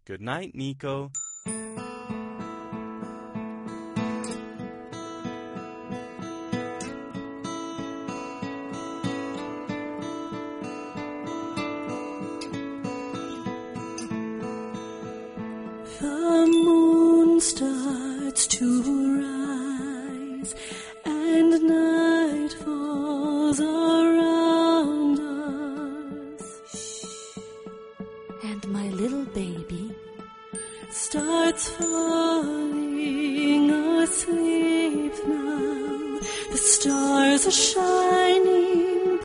Good night, Nico. The moon starts to rise, and night falls around us. And my little baby starts falling asleep now. The stars are shining